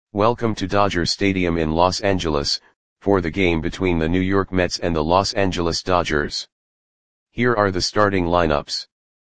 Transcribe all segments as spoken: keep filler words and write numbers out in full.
Welcome to Dodger Stadium in Los Angeles, for the game between the New York Mets and the Los Angeles Dodgers. Here are the starting lineups.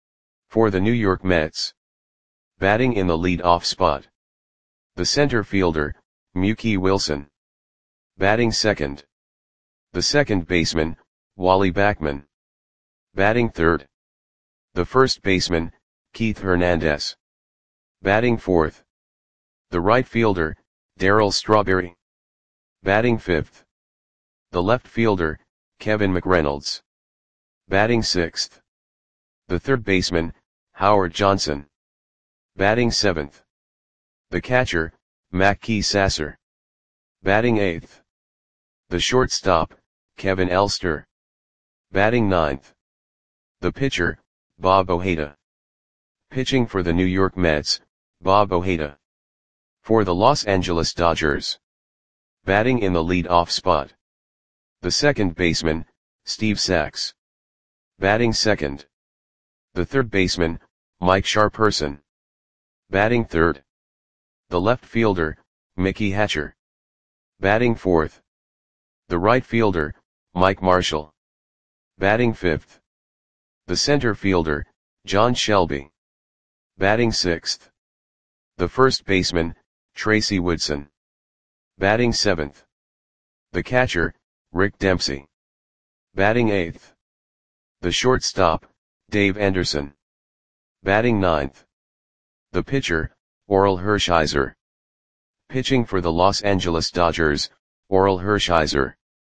For the New York Mets. Batting in the lead-off spot. The center fielder, Mookie Wilson. Batting second. The second baseman, Wally Backman. Batting third. The first baseman, Keith Hernandez. Batting fourth. The right fielder, Darryl Strawberry. Batting fifth. The left fielder, Kevin McReynolds. Batting sixth. The third baseman, Howard Johnson. Batting seventh. The catcher, Mackey Sasser. Batting eighth. The shortstop, Kevin Elster. Batting ninth. The pitcher, Bob Ojeda. Pitching for the New York Mets, Bob Ojeda. For the Los Angeles Dodgers. Batting in the lead-off spot. The second baseman, Steve Sax. Batting second. The third baseman, Mike Sharperson. Batting third. The left fielder, Mickey Hatcher. Batting fourth. The right fielder, Mike Marshall. Batting fifth. The center fielder, John Shelby. Batting sixth. The first baseman, Tracy Woodson. Batting seventh. The catcher, Rick Dempsey. Batting eighth. The shortstop, Dave Anderson. Batting ninth. The pitcher, Orel Hershiser. Pitching for the Los Angeles Dodgers, Orel Hershiser.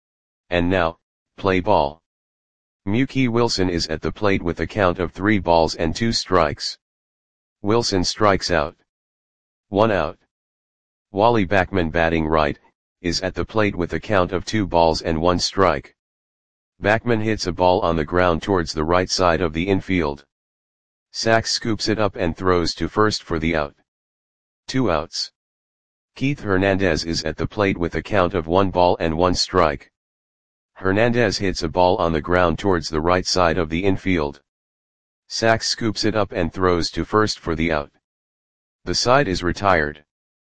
And now, play ball. Mookie Wilson is at the plate with a count of three balls and two strikes. Wilson strikes out. One out. Wally Backman batting right, is at the plate with a count of two balls and one strike. Backman hits a ball on the ground towards the right side of the infield. Sax scoops it up and throws to first for the out. Two outs. Keith Hernandez is at the plate with a count of one ball and one strike. Hernandez hits a ball on the ground towards the right side of the infield. Sax scoops it up and throws to first for the out. The side is retired.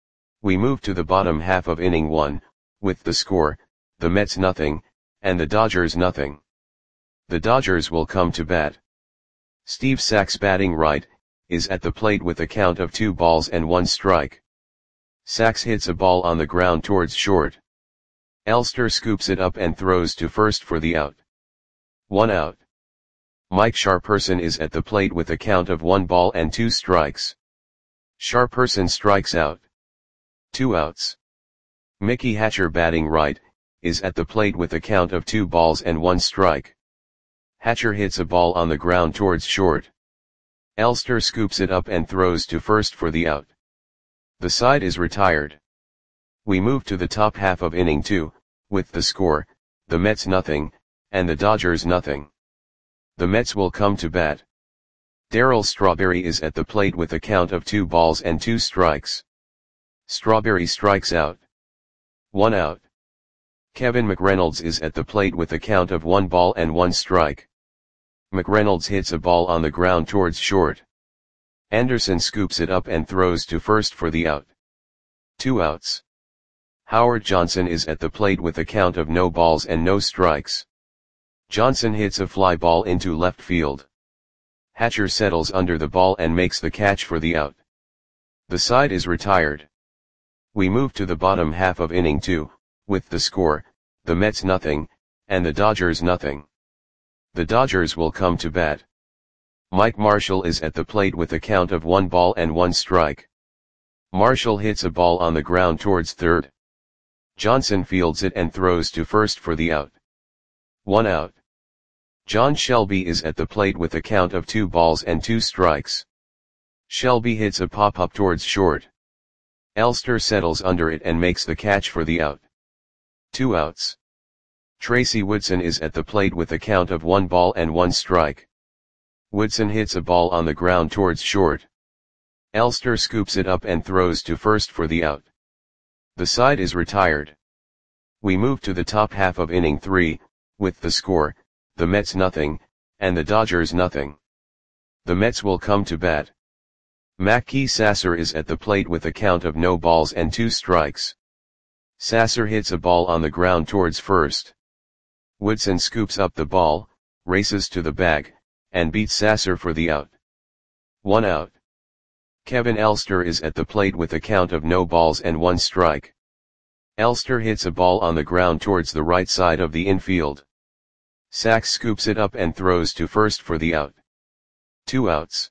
We move to the bottom half of inning one, with the score, the Mets nothing, and the Dodgers nothing. The Dodgers will come to bat. Steve Sax batting right, is at the plate with a count of two balls and one strike. Sax hits a ball on the ground towards short. Elster scoops it up and throws to first for the out. One out. Mike Sharperson is at the plate with a count of one ball and two strikes. Sharperson strikes out. Two outs. Mickey Hatcher batting right, is at the plate with a count of two balls and one strike. Hatcher hits a ball on the ground towards short. Elster scoops it up and throws to first for the out. The side is retired. We move to the top half of inning two, with the score, the Mets nothing, and the Dodgers nothing. The Mets will come to bat. Darryl Strawberry is at the plate with a count of two balls and two strikes. Strawberry strikes out. One out. Kevin McReynolds is at the plate with a count of one ball and one strike. McReynolds hits a ball on the ground towards short. Anderson scoops it up and throws to first for the out. Two outs. Howard Johnson is at the plate with a count of no balls and no strikes. Johnson hits a fly ball into left field. Hatcher settles under the ball and makes the catch for the out. The side is retired. We move to the bottom half of inning two, with the score, the Mets nothing, and the Dodgers nothing. The Dodgers will come to bat. Mike Marshall is at the plate with a count of one ball and one strike. Marshall hits a ball on the ground towards third. Johnson fields it and throws to first for the out. One out. John Shelby is at the plate with a count of two balls and two strikes. Shelby hits a pop-up towards short. Elster settles under it and makes the catch for the out. Two outs. Tracy Woodson is at the plate with a count of one ball and one strike. Woodson hits a ball on the ground towards short. Elster scoops it up and throws to first for the out. The side is retired. We move to the top half of inning three, with the score, the Mets nothing, and the Dodgers nothing. The Mets will come to bat. Mackey Sasser is at the plate with a count of no balls and two strikes. Sasser hits a ball on the ground towards first. Woodson scoops up the ball, races to the bag, and beats Sasser for the out. One out. Kevin Elster is at the plate with a count of no balls and one strike. Elster hits a ball on the ground towards the right side of the infield. Sachs scoops it up and throws to first for the out. Two outs.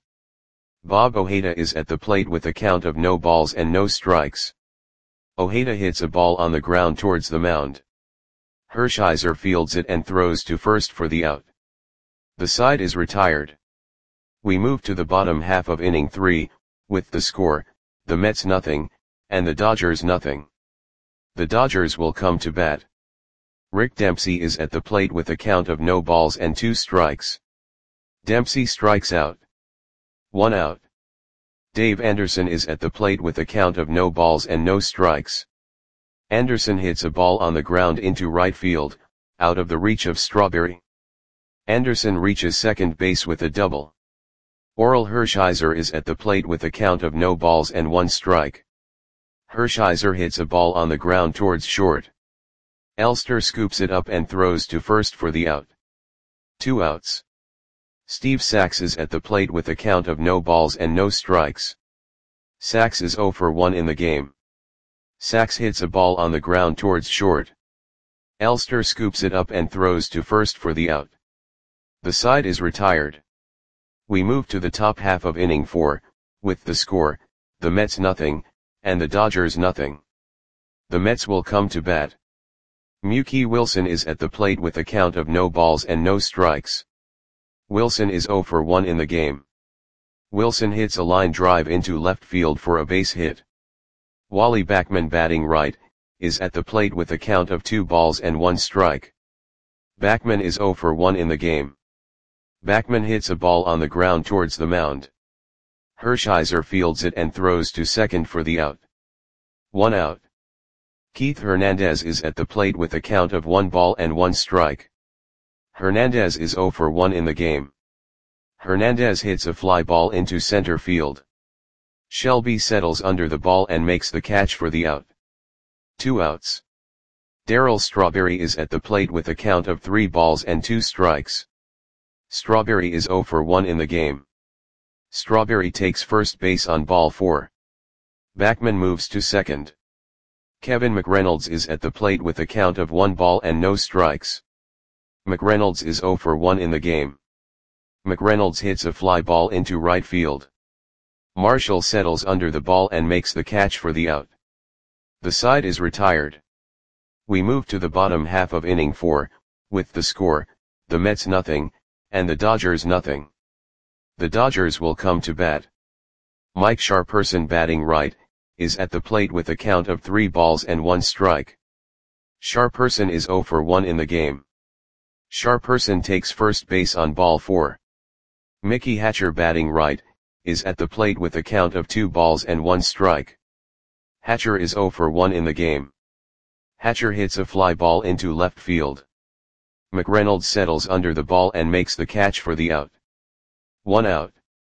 Bob Ojeda is at the plate with a count of no balls and no strikes. Ojeda hits a ball on the ground towards the mound. Hershiser fields it and throws to first for the out. The side is retired. We move to the bottom half of inning three, with the score, the Mets nothing, and the Dodgers nothing. The Dodgers will come to bat. Rick Dempsey is at the plate with a count of no balls and two strikes. Dempsey strikes out. One out. Dave Anderson is at the plate with a count of no balls and no strikes. Anderson hits a ball on the ground into right field, out of the reach of Strawberry. Anderson reaches second base with a double. Orel Hershiser is at the plate with a count of no balls and one strike. Hershiser hits a ball on the ground towards short. Elster scoops it up and throws to first for the out. Two outs. Steve Sachs is at the plate with a count of no balls and no strikes. Sachs is oh for one in the game. Sachs hits a ball on the ground towards short. Elster scoops it up and throws to first for the out. The side is retired. We move to the top half of inning four, with the score, the Mets nothing, and the Dodgers nothing. The Mets will come to bat. Mookie Wilson is at the plate with a count of no balls and no strikes. Wilson is oh for one in the game. Wilson hits a line drive into left field for a base hit. Wally Backman, batting right, is at the plate with a count of two balls and one strike. Backman is oh for one in the game. Backman hits a ball on the ground towards the mound. Hershiser fields it and throws to second for the out. One out. Keith Hernandez is at the plate with a count of one ball and one strike. Hernandez is oh for one in the game. Hernandez hits a fly ball into center field. Shelby settles under the ball and makes the catch for the out. Two outs. Darryl Strawberry is at the plate with a count of three balls and two strikes. Strawberry is oh for one in the game. Strawberry takes first base on ball four. Backman moves to second. Kevin McReynolds is at the plate with a count of one ball and no strikes. McReynolds is oh for one in the game. McReynolds hits a fly ball into right field. Marshall settles under the ball and makes the catch for the out. The side is retired. We move to the bottom half of inning four, with the score, the Mets nothing, and the Dodgers nothing. The Dodgers will come to bat. Mike Sharperson, batting right, is at the plate with a count of three balls and one strike. Sharperson is oh for one in the game. Sharperson takes first base on ball four. Mickey Hatcher, batting right, is at the plate with a count of two balls and one strike. Hatcher is oh for one in the game. Hatcher hits a fly ball into left field. McReynolds settles under the ball and makes the catch for the out. One out.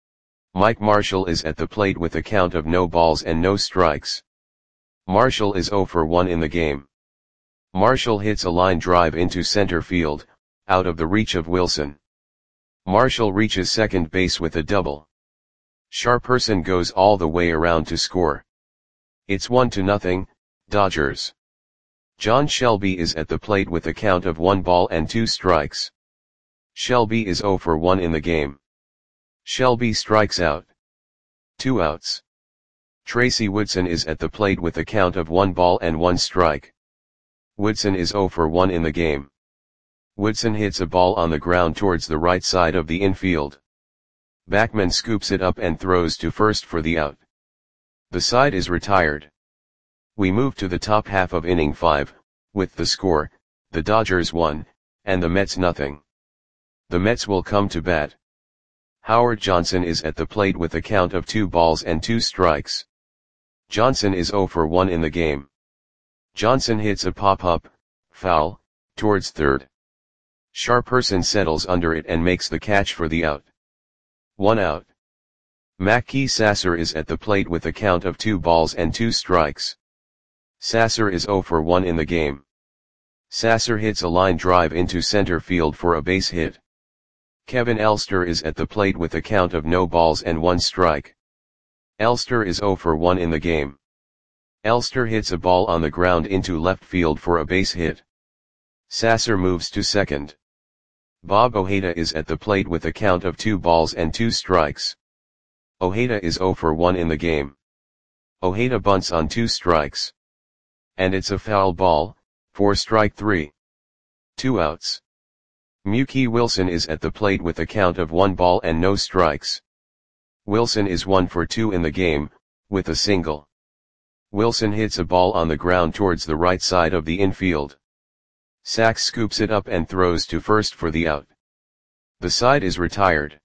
Mike Marshall is at the plate with a count of no balls and no strikes. Marshall is oh for one in the game. Marshall hits a line drive into center field, out of the reach of Wilson. Marshall reaches second base with a double. Sharperson goes all the way around to score. It's one to nothing, Dodgers. John Shelby is at the plate with a count of one ball and two strikes. Shelby is oh for one in the game. Shelby strikes out. Two outs. Tracy Woodson is at the plate with a count of one ball and one strike. Woodson is oh for one in the game. Woodson hits a ball on the ground towards the right side of the infield. Backman scoops it up and throws to first for the out. The side is retired. We move to the top half of inning five, with the score, the Dodgers one, and the Mets nothing. The Mets will come to bat. Howard Johnson is at the plate with a count of two balls and two strikes. Johnson is oh for one in the game. Johnson hits a pop-up, foul, towards third. Sharperson settles under it and makes the catch for the out. One out. Mackey Sasser is at the plate with a count of two balls and two strikes. Sasser is zero for one in the game. Sasser hits a line drive into center field for a base hit. Kevin Elster is at the plate with a count of no balls and one strike. Elster is zero for one in the game. Elster hits a ball on the ground into left field for a base hit. Sasser moves to second. Bob Ojeda is at the plate with a count of two balls and two strikes. Ojeda is zero for one in the game. Ojeda bunts on two strikes. And it's a foul ball, for strike three. Two outs. Mookie Wilson is at the plate with a count of one ball and no strikes. Wilson is one for two in the game, with a single. Wilson hits a ball on the ground towards the right side of the infield. Sachs scoops it up and throws to first for the out. The side is retired.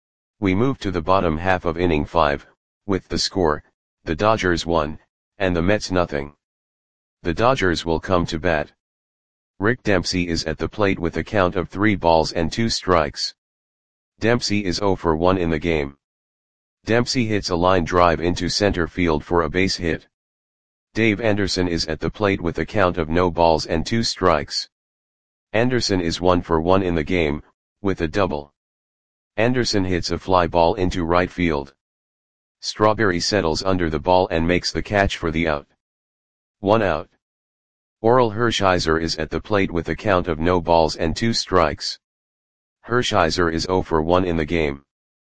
We move to the bottom half of inning five, with the score, the Dodgers one, and the Mets nothing. The Dodgers will come to bat. Rick Dempsey is at the plate with a count of three balls and two strikes. Dempsey is zero for one in the game. Dempsey hits a line drive into center field for a base hit. Dave Anderson is at the plate with a count of no balls and two strikes. Anderson is one for one in the game, with a double. Anderson hits a fly ball into right field. Strawberry settles under the ball and makes the catch for the out. One out. Orel Hershiser is at the plate with a count of no balls and two strikes. Hershiser is zero for one in the game.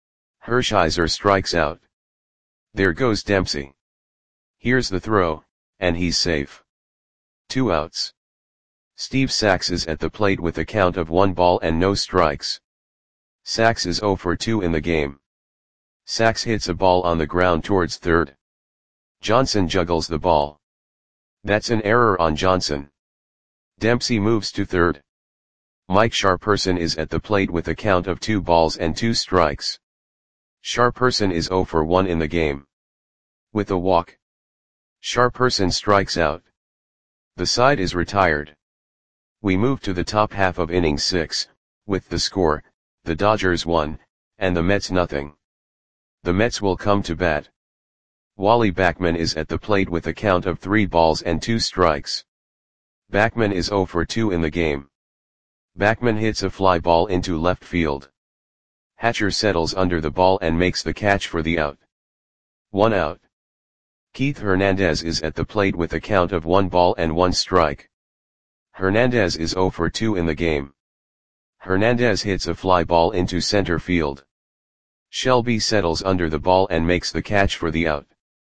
Hershiser strikes out. There goes Dempsey. Here's the throw, and he's safe. Two outs. Steve Sachs is at the plate with a count of one ball and no strikes. Sachs is zero for two in the game. Sachs hits a ball on the ground towards third. Johnson juggles the ball. That's an error on Johnson. Dempsey moves to third. Mike Sharperson is at the plate with a count of two balls and two strikes. Sharperson is zero for one in the game. With a walk. Sharperson strikes out. The side is retired. We move to the top half of inning six, with the score, the Dodgers one, and the Mets nothing. The Mets will come to bat. Wally Backman is at the plate with a count of three balls and two strikes. Backman is zero for two in the game. Backman hits a fly ball into left field. Hatcher settles under the ball and makes the catch for the out. One out. Keith Hernandez is at the plate with a count of one ball and one strike. Hernandez is zero for two in the game. Hernandez hits a fly ball into center field. Shelby settles under the ball and makes the catch for the out.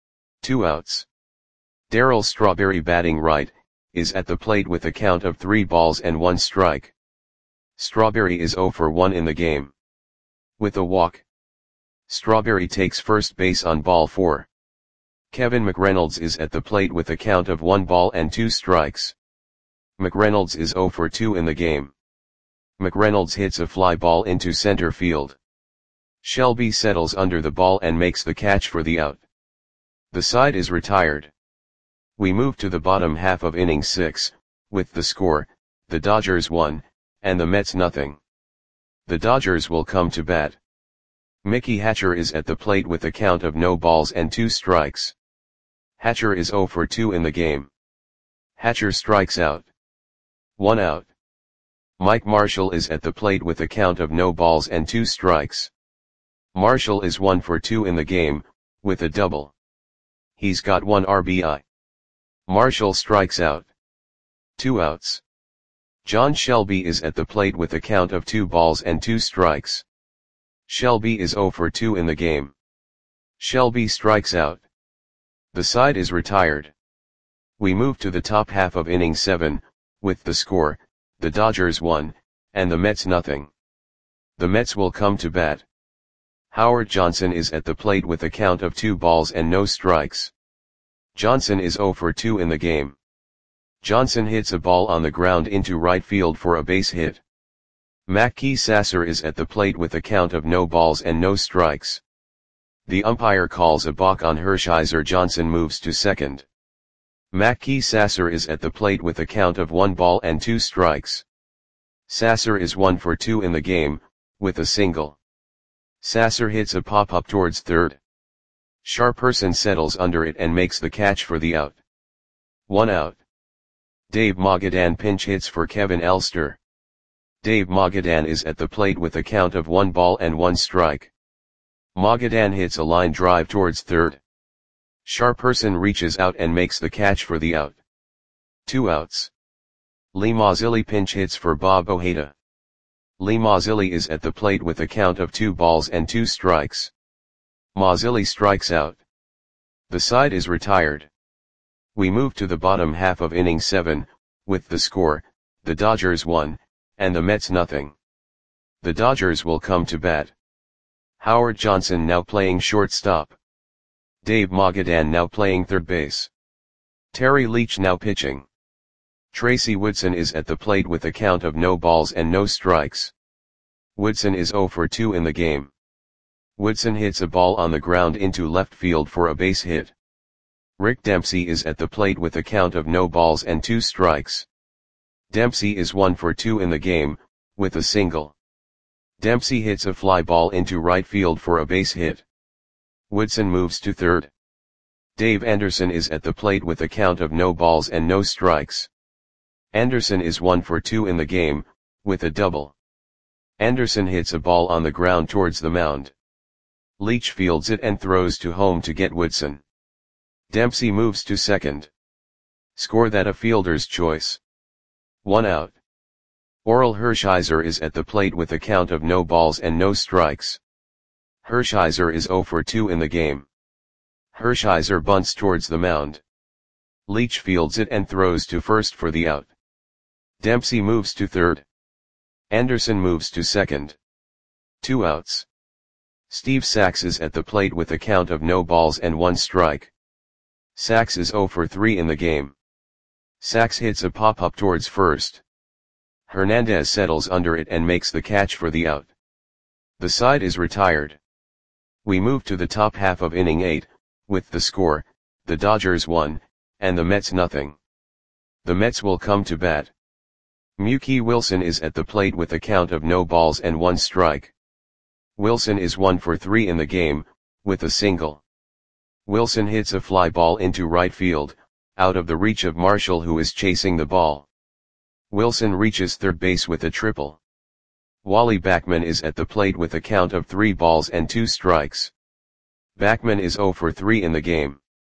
Two outs. Darryl Strawberry, batting right, is at the plate with a count of three balls and one strike. Strawberry is zero for one in the game. With a walk. Strawberry takes first base on ball four. Kevin McReynolds is at the plate with a count of one ball and two strikes. McReynolds is zero for two in the game. McReynolds hits a fly ball into center field. Shelby settles under the ball and makes the catch for the out. The side is retired. We move to the bottom half of inning six, with the score, the Dodgers one, and the Mets nothing. The Dodgers will come to bat. Mickey Hatcher is at the plate with a count of no balls and two strikes. Hatcher is zero for two in the game. Hatcher strikes out. One out. Mike Marshall is at the plate with a count of no balls and two strikes. Marshall is one for two in the game, with a double. He's got one R B I. Marshall strikes out. Two outs. John Shelby is at the plate with a count of two balls and two strikes. Shelby is zero for two in the game. Shelby strikes out. The side is retired. We move to the top half of inning seven, with the score, the Dodgers one, and the Mets nothing. The Mets will come to bat. Howard Johnson is at the plate with a count of two balls and no strikes. Johnson is zero for two in the game. Johnson hits a ball on the ground into right field for a base hit. Mackey Sasser is at the plate with a count of no balls and no strikes. The umpire calls a balk on Hershiser. Johnson moves to second. Mackey Sasser is at the plate with a count of one ball and two strikes. Sasser is one for two in the game, with a single. Sasser hits a pop-up towards third. Sharperson settles under it and makes the catch for the out. One out. Dave Mogadan pinch hits for Kevin Elster. Dave Mogadan is at the plate with a count of one ball and one strike. Mogadan hits a line drive towards third. Sharperson reaches out and makes the catch for the out. Two outs. Lee Mazzilli pinch hits for Bob Ojeda. Lee Mazzilli is at the plate with a count of two balls and two strikes. Mazzilli strikes out. The side is retired. We move to the bottom half of inning seven, with the score, the Dodgers one, and the Mets nothing. The Dodgers will come to bat. Howard Johnson now playing shortstop. Dave Mogadan now playing third base. Terry Leach now pitching. Tracy Woodson is at the plate with a count of no balls and no strikes. Woodson is oh for two in the game. Woodson hits a ball on the ground into left field for a base hit. Rick Dempsey is at the plate with a count of no balls and two strikes. Dempsey is one for two in the game, with a single. Dempsey hits a fly ball into right field for a base hit. Woodson moves to third. Dave Anderson is at the plate with a count of no balls and no strikes. Anderson is one for two in the game, with a double. Anderson hits a ball on the ground towards the mound. Leach fields it and throws to home to get Woodson. Dempsey moves to second. Score that a fielder's choice. One out. Orel Hershiser is at the plate with a count of no balls and no strikes. Hershiser is oh for two in the game. Hershiser bunts towards the mound. Leach fields it and throws to first for the out. Dempsey moves to third. Anderson moves to second. Two outs. Steve Sax is at the plate with a count of no balls and one strike. Sax is oh for three in the game. Sax hits a pop-up towards first. Hernandez settles under it and makes the catch for the out. The side is retired. We move to the top half of inning eight, with the score, the Dodgers one, and the Mets nothing. The Mets will come to bat. Mookie Wilson is at the plate with a count of no balls and one strike. Wilson is one for three in the game, with a single. Wilson hits a fly ball into right field, out of the reach of Marshall who is chasing the ball. Wilson reaches third base with a triple. Wally Backman is at the plate with a count of three balls and two strikes. Backman is oh for three in the game.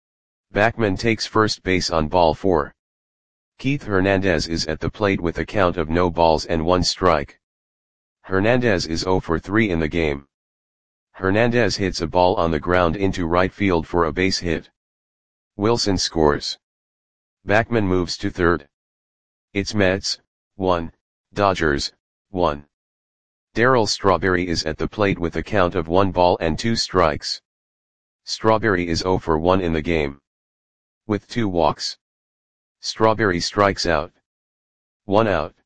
Backman takes first base on ball four. Keith Hernandez is at the plate with a count of no balls and one strike. Hernandez is oh for three in the game. Hernandez hits a ball on the ground into right field for a base hit. Wilson scores. Backman moves to third. It's Mets, one, Dodgers, one. Darryl Strawberry is at the plate with a count of one ball and two strikes. Strawberry is oh for one in the game. With two walks. Strawberry strikes out. One out.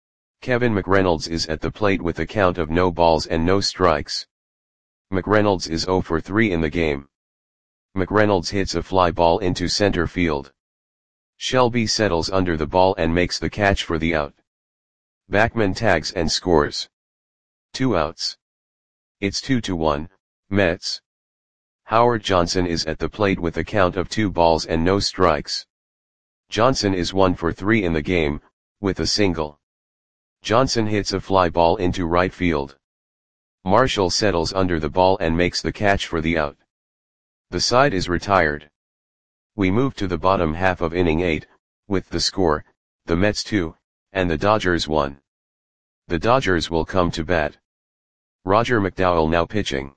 Kevin McReynolds is at the plate with a count of no balls and no strikes. McReynolds is oh for three in the game. McReynolds hits a fly ball into center field. Shelby settles under the ball and makes the catch for the out. Backman tags and scores. Two outs. It's two to one, Mets. Howard Johnson is at the plate with a count of two balls and no strikes. Johnson is one for three in the game, with a single. Johnson hits a fly ball into right field. Marshall settles under the ball and makes the catch for the out. The side is retired. We move to the bottom half of inning eight, with the score, the Mets two, and the Dodgers one. The Dodgers will come to bat. Roger McDowell now pitching.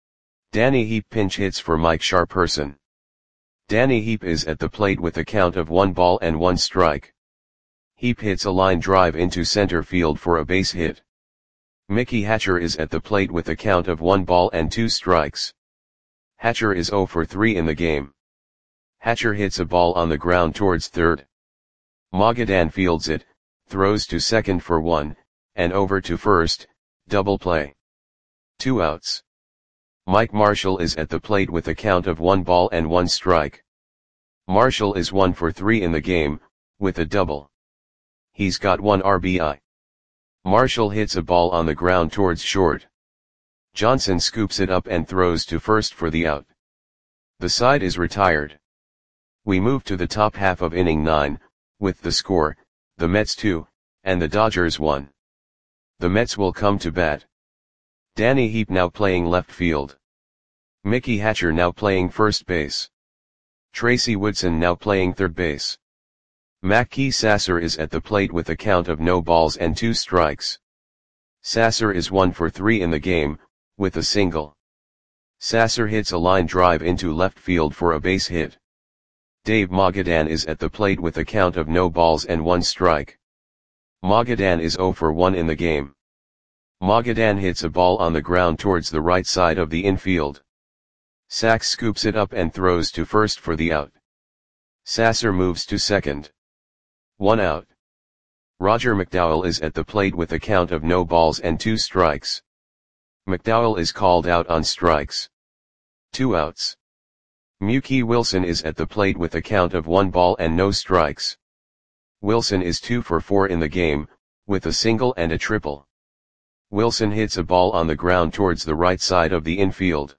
Danny Heap pinch hits for Mike Sharperson. Danny Heap is at the plate with a count of one ball and one strike. Heap hits a line drive into center field for a base hit. Mickey Hatcher is at the plate with a count of one ball and two strikes. Hatcher is oh for three in the game. Hatcher hits a ball on the ground towards third. Mogadan fields it, throws to second for one, and over to first, double play. Two outs. Mike Marshall is at the plate with a count of one ball and one strike. Marshall is one for three in the game, with a double. He's got one R B I. Marshall hits a ball on the ground towards short. Johnson scoops it up and throws to first for the out. The side is retired. We move to the top half of inning nine, with the score, the Mets two, and the Dodgers one. The Mets will come to bat. Danny Heap now playing left field. Mickey Hatcher now playing first base. Tracy Woodson now playing third base. Mackey Sasser is at the plate with a count of no balls and two strikes. Sasser is one for three in the game, with a single. Sasser hits a line drive into left field for a base hit. Dave Magadan is at the plate with a count of no balls and one strike. Magadan is zero for one in the game. Magadan hits a ball on the ground towards the right side of the infield. Sachs scoops it up and throws to first for the out. Sasser moves to second. One out. Roger McDowell is at the plate with a count of no balls and two strikes. McDowell is called out on strikes. Two outs. Mookie Wilson is at the plate with a count of one ball and no strikes. Wilson is two for four in the game, with a single and a triple. Wilson hits a ball on the ground towards the right side of the infield.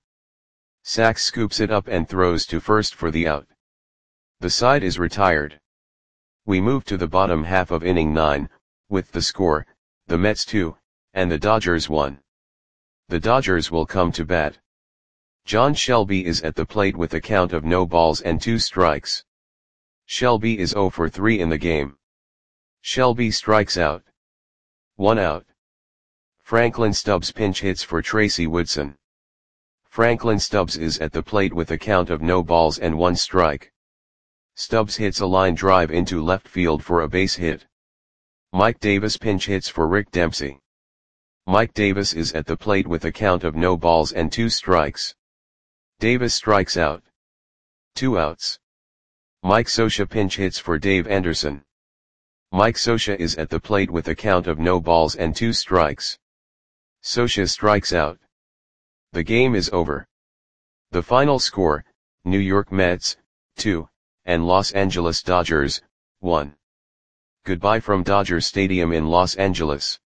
Sachs scoops it up and throws to first for the out. The side is retired. We move to the bottom half of inning nine, with the score, the Mets two, and the Dodgers one. The Dodgers will come to bat. John Shelby is at the plate with a count of no balls and two strikes. Shelby is zero for three in the game. Shelby strikes out. One out. Franklin Stubbs pinch hits for Tracy Woodson. Franklin Stubbs is at the plate with a count of no balls and one strike. Stubbs hits a line drive into left field for a base hit. Mike Davis pinch hits for Rick Dempsey. Mike Davis is at the plate with a count of no balls and two strikes. Davis strikes out. Two outs. Mike Scioscia pinch hits for Dave Anderson. Mike Scioscia is at the plate with a count of no balls and two strikes. Scioscia strikes out. The game is over. The final score, New York Mets, two, and Los Angeles Dodgers, one. Goodbye from Dodger Stadium in Los Angeles.